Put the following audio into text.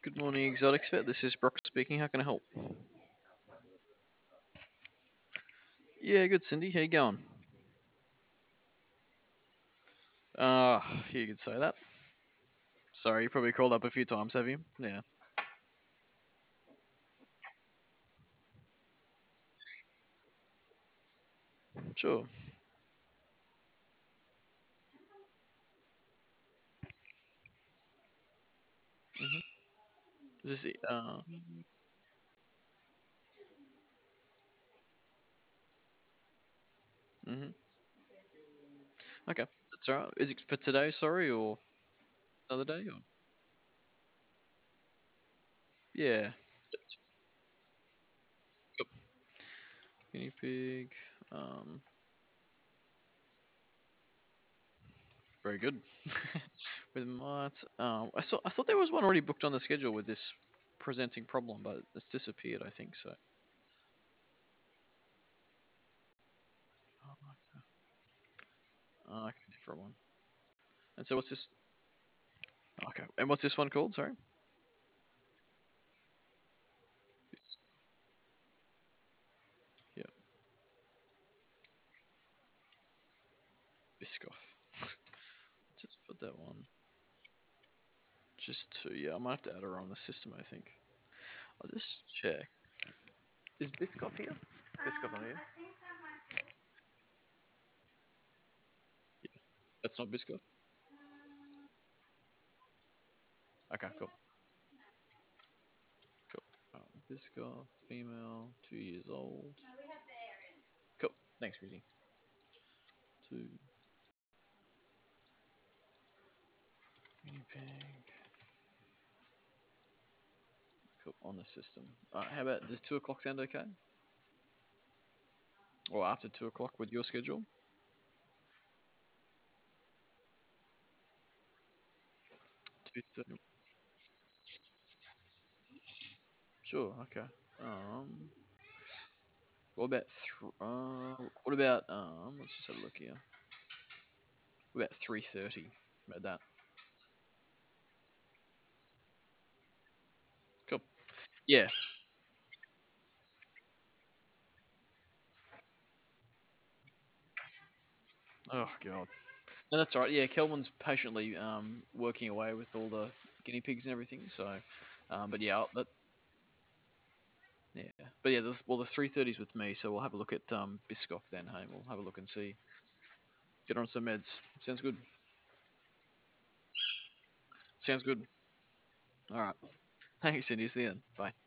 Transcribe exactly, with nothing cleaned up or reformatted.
Good morning, Exotic Vet. This is Brock speaking. How can I help? Yeah, good, Cindy. How you going? Uh, you could say that. Sorry, you probably called up a few times, have you? Yeah, sure. hmm Is this, uh, hmm Okay, that's alright. Is it for today, sorry, or another day? Or? Yeah. Yep. Guinea pig. Um, very good. With mites. Um, I saw. I thought there was one already booked on the schedule with this presenting problem, but it's disappeared. I think so. Oh, okay, okay, different one. And so what's this? Okay, and what's this one called? Sorry. Bis- Yeah, Biscoff. Just put that one. Just to, yeah, I might have to add her on the system, I think. I'll just check. Is Biscoff here? Biscoff not here? Yeah, that's not Biscoff? Okay, cool. Cool. Um, Biscoff, female, two years old. Cool. Thanks, Chrissy. Two. Guinea pig. Cool. On the system. Alright, how about, does two o'clock sound okay? Or after two o'clock with your schedule? two thirty. Sure, okay. Um, what about, th- uh, what about, um, let's just have a look here. What about three thirty? About that. Cool. Yeah. Oh god. No, that's all right. Yeah, Kelvin's patiently um, working away with all the guinea pigs and everything. So, um, but yeah, I'll, that, yeah, but yeah, the, well, the three thirties with me. So we'll have a look at um, Biscoff then. Hey, we'll have a look and see. Get on some meds. Sounds good. Sounds good. All right. Thanks, Cindy. See you then. Bye.